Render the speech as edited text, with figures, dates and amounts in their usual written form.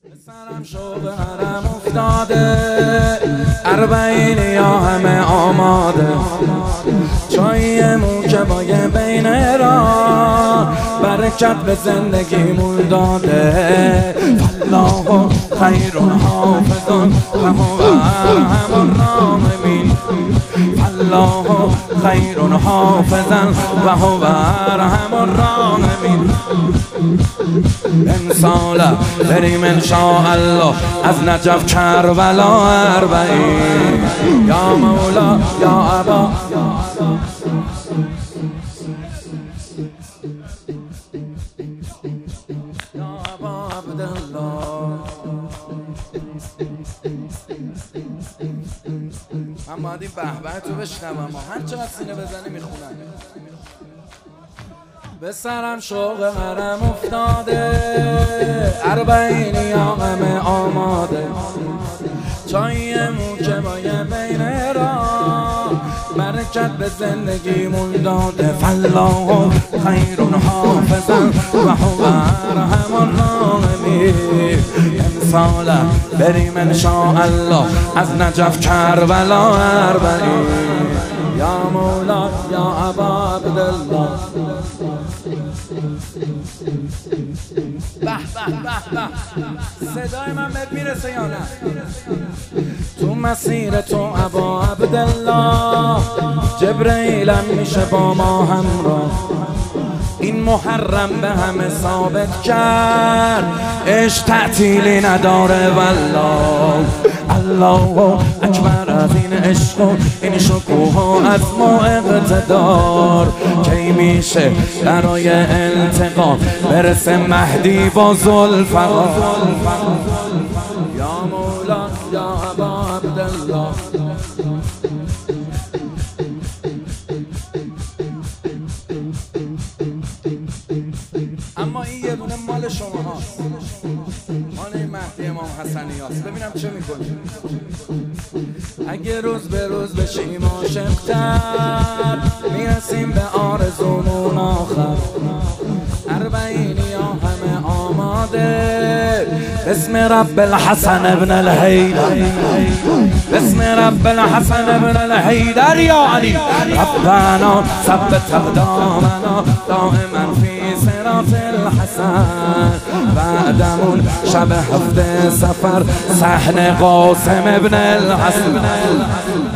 سرم شوق حرم افتاده، اربعین یا همه آماده، چای موکبای بین را برکت به زندگیمون داده. فالله خیر حافظ و هو ارحم الراحمین، فالله خیر حافظ و هو ارحم الراحمین. امسال بریم انشاءالله از نجف کربلا اربعین. یا مولا یا ابا یا ابا عبدالله. من باید این به تو بشنوم، هر چقدر سینه بزنی میخونم. به سرم شوق حرم افتاده، اربعین یا همه آماده، چای موکبای بین را برکت به زندگیمون داده. فالله خیر حافظ و هو ارحم الراحمین. امسال بریم انشاءالله از نجف کربلا اربعین. یا مولا یا ابا عبدالله. به به به به، صدای من بهت میرسه یا نه؟ تو مسیر تو ابا عبدالله، جبرئیلم میشه با ما همراه. این محرم به همه ثابت کرد عشق تعطیلی نداره والله. الله اکبر از این عشق و این شکوه و عزم و اقتدار. کی میشه برای التقا برسه مهدی با ذوالفقار. یا مولا یا ابا عبدالله. اما این یه دونه مال شما هاست، مال این مهدی امام حسنی هاست. ببینم چه میکنی. اگه روز به روز بشیم عاشق‌تر، میرسیم به آرزومون آخر. اربعین یا همه آماده، بسم رب الحسن ابن الحیدر، بسم رب الحسن ابن الحیدر. یا علی ربنا ثبت اقدامنا دائما فی صراط الحسن. بعدمون شب هفته سفر صحن قاسم ابن الحسن.